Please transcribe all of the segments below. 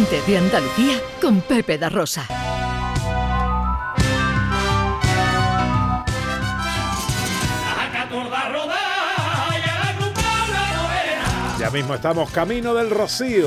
Gente de Andalucía con Pepe da Rosa. Ya mismo estamos camino del Rocío.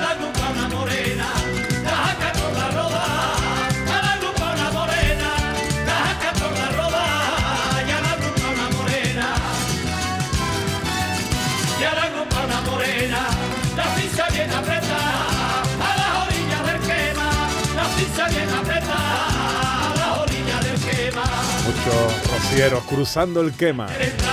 Muchos rocieros cruzando el Quema.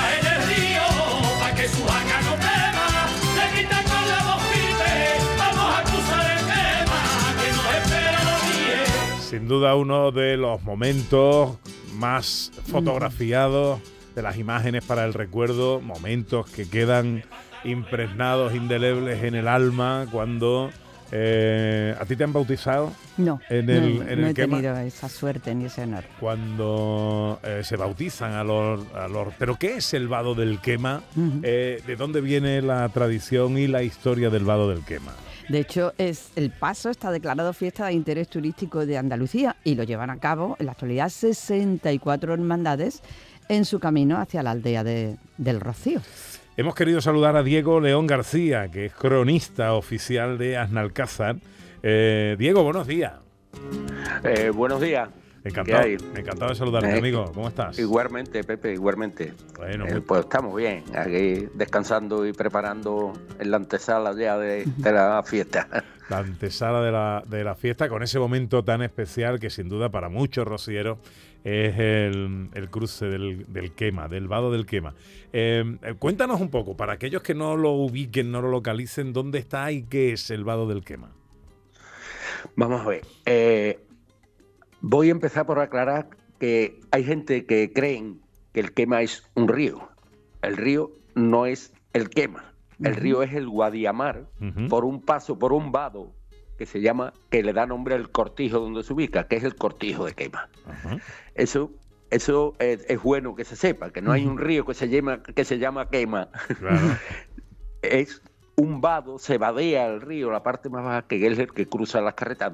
Sin duda uno de los momentos más fotografiados de las imágenes para el recuerdo, momentos que quedan impregnados, indelebles en el alma cuando... ¿A ti te han bautizado? No, en no el he Quema? tenido esa suerte ni ese honor. Cuando se bautizan a los... ¿Pero qué es el vado del Quema? ¿De dónde viene la tradición y la historia del vado del Quema? De hecho, el paso está declarado fiesta de interés turístico de Andalucía y lo llevan a cabo en la actualidad 64 hermandades en su camino hacia la aldea del Rocío. Hemos querido saludar a Diego León García, que es cronista oficial de Asnalcázar. Diego, buenos días. Buenos días. Encantado de saludarte, amigo. ¿Cómo estás? Igualmente, Pepe, igualmente. Bueno, pues estamos bien, aquí descansando y preparando en la antesala ya de la fiesta. La antesala de la fiesta, con ese momento tan especial que sin duda para muchos rocieros es el cruce del Quema, del vado del Quema. Cuéntanos un poco, para aquellos que no lo ubiquen, no lo localicen, ¿dónde está y qué es el vado del Quema? Vamos a ver. Voy a empezar por aclarar que hay gente que creen que el Quema es un río. El río no es el Quema. El río es el Guadiamar, por un paso, por un vado que le da nombre al cortijo donde se ubica, que es el cortijo de Quema. Eso es bueno que se sepa, que no hay un río que se llama Quema. Claro. Es un vado, se vadea el río, la parte más baja, que es el que cruza las carretas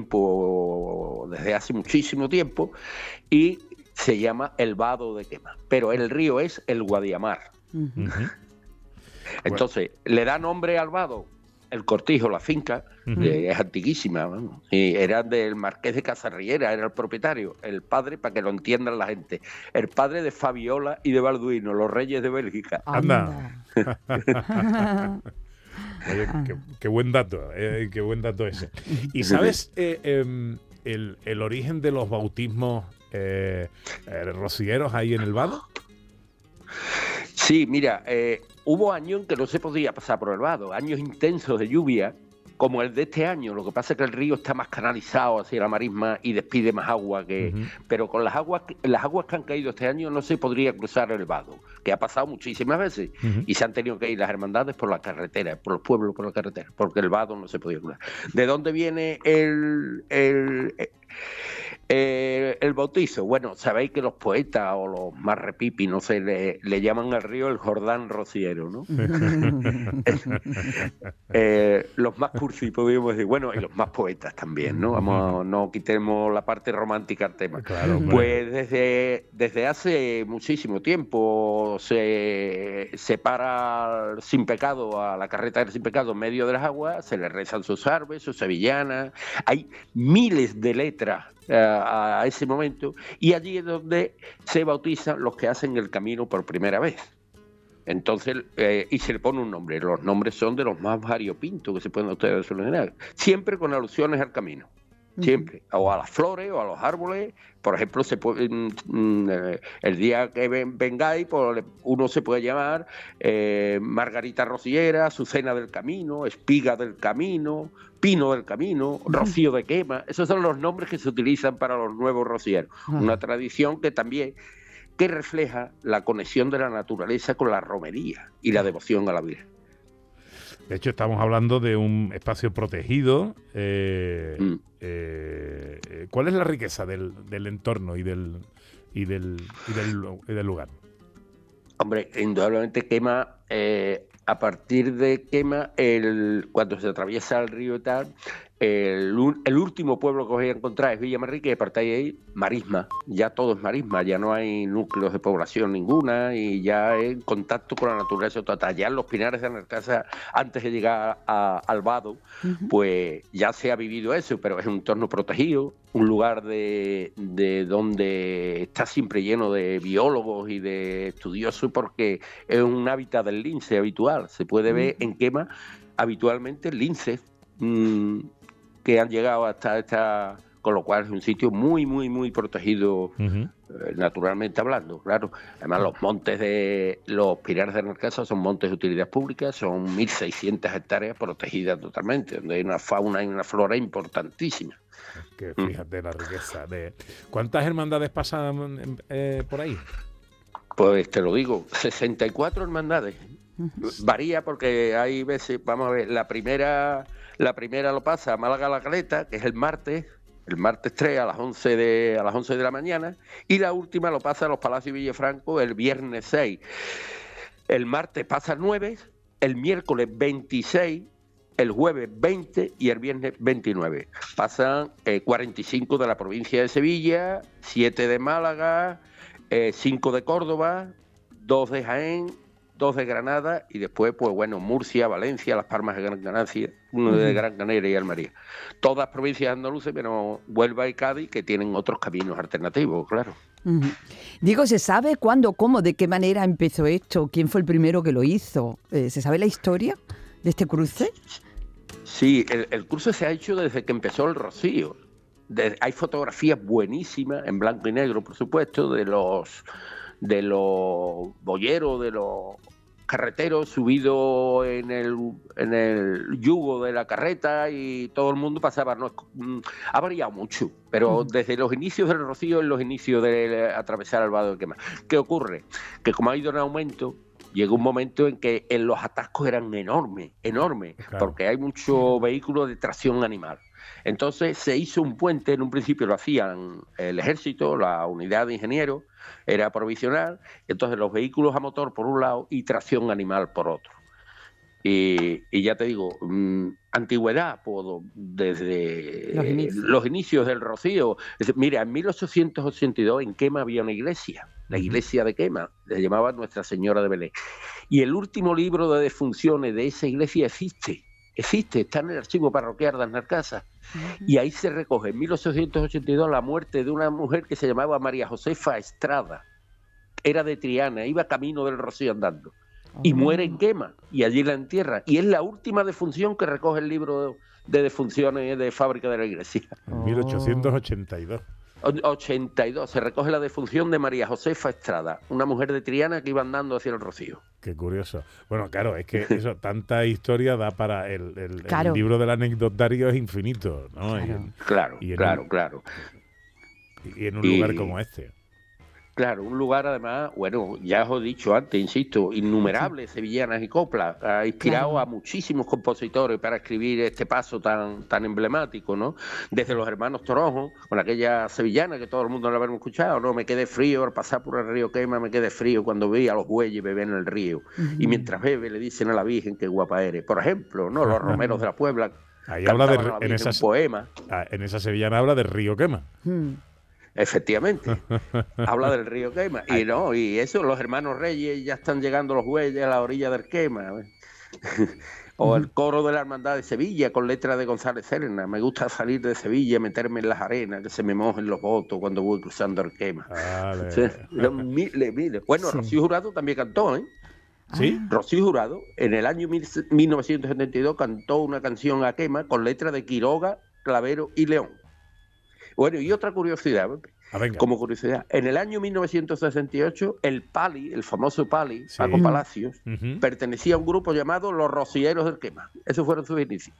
desde hace muchísimo tiempo, y se llama el vado de Quema. Pero el río es el Guadiamar. Entonces, le da nombre al vado el cortijo, la finca, es antiguísima, ¿no? Y era del Marqués de Casarriera, era el propietario, el padre, para que lo entiendan la gente, el padre de Fabiola y de Balduino, los reyes de Bélgica. ¡Anda! Oye, qué buen dato ese. ¿Y sabes el origen de los bautismos rocieros ahí en el vado? Sí, mira, hubo años en que no se podía pasar por el vado, años intensos de lluvia, como el de este año. Lo que pasa es que el río está más canalizado hacia la marisma y despide más agua pero con las aguas que han caído este año no se podría cruzar el vado, que ha pasado muchísimas veces, y se han tenido que ir las hermandades por la carretera, por los pueblos por la carretera, porque el vado no se podía cruzar. ¿De dónde viene el bautizo? Bueno, sabéis que los poetas o los más repipi, no sé, le llaman al río el Jordán rociero, ¿no? Los más cursi, podríamos decir, bueno, y los más poetas también, ¿no? No quitemos la parte romántica al tema. Claro. Pues desde hace muchísimo tiempo se separa Sin Pecado, a la carreta del Sin Pecado, en medio de las aguas, se le rezan sus arbes, sus sevillanas, hay miles de letras a ese momento, y allí es donde se bautizan los que hacen el camino por primera vez. Entonces, y se le pone un nombre. Los nombres son de los más variopintos que se pueden ustedes solucionar, siempre con alusiones al camino. Siempre, o a las flores o a los árboles. Por ejemplo, el día que vengáis, pues, uno se puede llamar Margarita Rociera, Azucena del Camino, Espiga del Camino, Pino del Camino, Rocío de Quema. Esos son los nombres que se utilizan para los nuevos rocieros. Una tradición que refleja la conexión de la naturaleza con la romería y la devoción a la Virgen. De hecho, estamos hablando de un espacio protegido. ¿Cuál es la riqueza del entorno y del lugar? Hombre, indudablemente Quema, a partir de Quema, cuando se atraviesa el río y tal, el último pueblo que voy a encontrar es Villamarrique, y a partir de ahí, marisma. Ya todo es marisma, ya no hay núcleos de población ninguna y ya en contacto con la naturaleza total. Ya en los Pinares de Anarcasa, antes de llegar al Vado, pues ya se ha vivido eso, pero es un entorno protegido, un lugar de donde está siempre lleno de biólogos y de estudiosos, porque es un hábitat del lince habitual. Se puede ver en Quema habitualmente linces que han llegado hasta esta, con lo cual es un sitio muy, muy, muy protegido, naturalmente hablando, claro. Además, los montes de los Pinares de Anarcasa son montes de utilidad pública, son 1.600 hectáreas protegidas totalmente, donde hay una fauna y una flora importantísima. Que fíjate la riqueza de... ¿Cuántas hermandades pasan por ahí? Pues te lo digo, 64 hermandades. Varía porque hay veces, vamos a ver, la primera lo pasa a Málaga La Caleta, que es el martes 3 a las 11 de la mañana, y la última lo pasa a los Palacios Villafranco el viernes 6. El martes pasa 9, el miércoles 26, el jueves 20 y el viernes 29. Pasan 45 de la provincia de Sevilla, 7 de Málaga, 5 de Córdoba, 2 de Jaén, 2 de Granada y después, pues bueno, Murcia, Valencia, Las Palmas de Gran Canaria, de Gran Canaria y Almería. Todas provincias andaluces, pero Huelva y Cádiz, que tienen otros caminos alternativos, claro. Digo, ¿se sabe cuándo, cómo, de qué manera empezó esto? ¿Quién fue el primero que lo hizo? ¿Se sabe la historia de este cruce? Sí, el cruce se ha hecho desde que empezó el Rocío. Hay fotografías buenísimas, en blanco y negro, por supuesto, de los boyeros, de los carreteros subidos en el yugo de la carreta, y todo el mundo pasaba. Ha variado mucho, pero desde los inicios del Rocío, en los inicios de atravesar el Vado del Quema. ¿Qué ocurre? Que como ha ido en aumento, llegó un momento en que los atascos eran enormes, claro, porque hay muchos vehículos de tracción animal. Entonces se hizo un puente, en un principio lo hacían el ejército, la unidad de ingenieros, era provisional, entonces los vehículos a motor por un lado y tracción animal por otro. Y ya te digo, antigüedad, desde los inicios del Rocío. Mira, en 1882 en Quema había una iglesia, la iglesia de Quema, se llamaba Nuestra Señora de Belén. Y el último libro de defunciones de esa iglesia existe, está en el archivo parroquial de Anarcasa. Y ahí se recoge en 1882 la muerte de una mujer que se llamaba María Josefa Estrada. Era de Triana, iba camino del Rocío andando. Y muere en Quema, y allí la entierra. Y es la última defunción que recoge el libro de defunciones de Fábrica de la Iglesia. En 1882. 82, se recoge la defunción de María Josefa Estrada, una mujer de Triana que iba andando hacia el Rocío. Qué curioso. Bueno, claro, es que eso, tanta historia da para el Claro. libro del anecdotario es infinito, ¿no? Claro. Y en un lugar como este. Claro, un lugar además, bueno, ya os he dicho antes, insisto, innumerables sevillanas y coplas, ha inspirado a muchísimos compositores para escribir este paso tan emblemático, ¿no? Desde los hermanos Toronjo, con aquella sevillana que todo el mundo la habremos escuchado, ¿no? Me quedé frío al pasar por el río Quema, me quedé frío cuando vi a los bueyes beber en el río. Y mientras bebe le dicen a la Virgen qué guapa eres. Por ejemplo, ¿no? Los romeros de la Puebla ahí habla en un poema. En esa sevillana habla del río Quema. Efectivamente, habla del río Quema. Y eso, los hermanos Reyes, ya están llegando los bueyes a la orilla del Quema. O el coro de la Hermandad de Sevilla con letra de González Serna. Me gusta salir de Sevilla, meterme en las arenas, que se me mojen los votos cuando voy cruzando el Quema. Bueno, Rocío Jurado también cantó, ¿eh? ¿Sí? Rocío Jurado, en el año 1972, cantó una canción a Quema con letra de Quiroga, Clavero y León. Bueno, y otra curiosidad, como curiosidad, en el año 1968, el Pali, el famoso Pali, Paco Palacios, pertenecía a un grupo llamado Los Rocieros del Quema. Esos fueron sus inicios.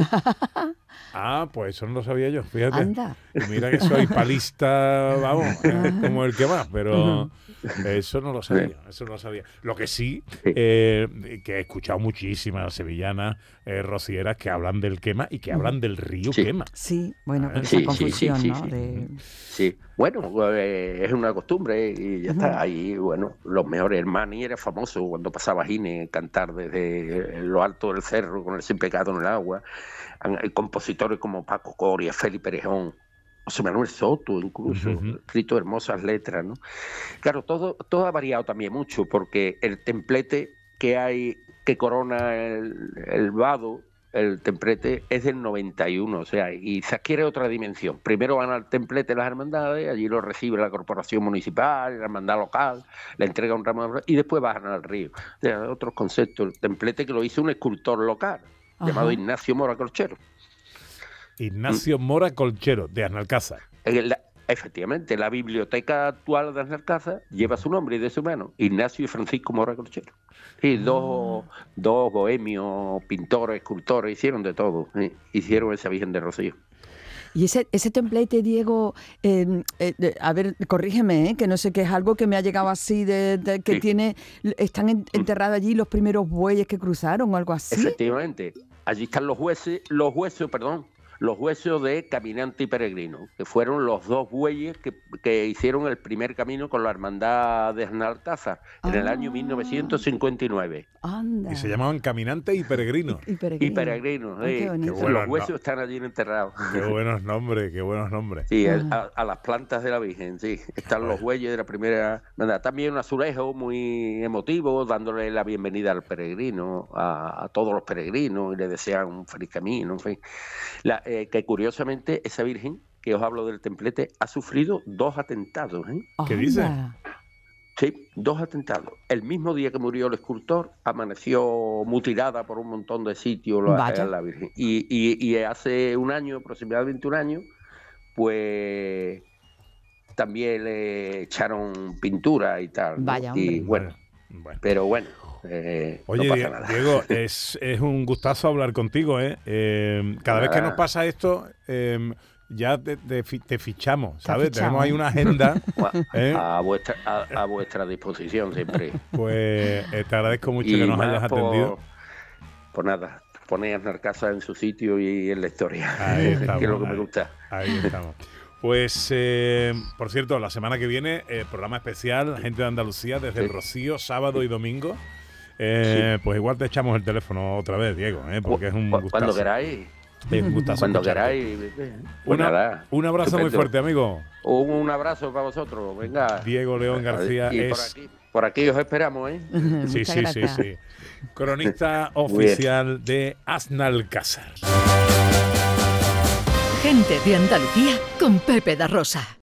Pues eso no lo sabía yo, fíjate. Anda. Y mira que soy palista, vamos, como el que va, pero eso no lo sabía, Lo que sí, que he escuchado muchísimas sevillanas rocieras que hablan del Quema y que hablan del río Quema. Sí, bueno, pero esa confusión, ¿no? Sí, bueno, es una costumbre y ya está. Ahí, bueno, los mejores. Hermani era famoso cuando pasaba Gine cantar desde lo alto del cerro con el Sin Pecado en el agua. Compositores compositores como Paco Coria, Felipe Perejón, José Manuel Soto incluso, escrito hermosas letras, ¿no? Claro, todo ha variado también mucho, porque el templete que hay, que corona el vado, el templete, es del 91, o sea, y se adquiere otra dimensión. Primero van al templete las hermandades, allí lo recibe la corporación municipal, la hermandad local, le entrega un ramo de flores, y después bajan al río. O sea, otros conceptos. El templete que lo hizo un escultor local, llamado Ignacio Mora Colchero. Ignacio Mora Colchero, de Aznalcázar. Efectivamente, la biblioteca actual de Aznalcázar lleva su nombre y de su mano, Ignacio y Francisco Mora Colchero. Sí, dos bohemios, pintores, escultores, hicieron de todo, hicieron esa Virgen de Rocío. Y ese templete, Diego, a ver, corrígeme, que no sé, que es algo que me ha llegado así, que tiene, están enterrados allí los primeros bueyes que cruzaron o algo así. Efectivamente, allí están los huesos de Caminante y Peregrino, que fueron los dos bueyes que hicieron el primer camino con la hermandad de Aznalcázar en el año 1959. Anda. Y se llamaban Caminante y Peregrino. Y Peregrino, sí. Los huesos están allí enterrados. Qué buenos nombres, qué buenos nombres. Sí, a las plantas de la Virgen, sí. Están los bueyes de la primera hermandad. También un azulejo muy emotivo, dándole la bienvenida al peregrino, a todos los peregrinos, y le desean un feliz camino, en fin. Que curiosamente esa Virgen, que os hablo del templete, ha sufrido 2 atentados. ¿Qué dice? Sí, 2 atentados. El mismo día que murió el escultor, amaneció mutilada por un montón de sitios la Virgen. Y hace un año, aproximadamente un año, pues también le echaron pintura y tal, ¿no? Vaya, y bueno. Pero bueno. Oye, no pasa nada. Diego, es un gustazo hablar contigo, ¿eh? Cada vez que nos pasa esto, ya te fichamos, ¿sabes? Tenemos ahí una agenda. A vuestra disposición siempre. Pues te agradezco mucho que nos hayas atendido. Pues nada, poner a Aznalcázar en su sitio y en la historia, ahí estamos, que es lo que me gusta. Ahí estamos. Pues, por cierto, la semana que viene, programa especial, Gente de Andalucía, desde el Rocío, sábado y domingo. Pues igual te echamos el teléfono otra vez, Diego, porque es un gustazo. Cuando queráis. Es un gustazo. Cuando queráis. Pues nada, un abrazo muy fuerte, amigo. Un abrazo para vosotros. Venga. Diego León García y por aquí os esperamos, ¿eh? Sí. Cronista oficial de Aznalcázar. Gente de Andalucía con Pepe da Rosa.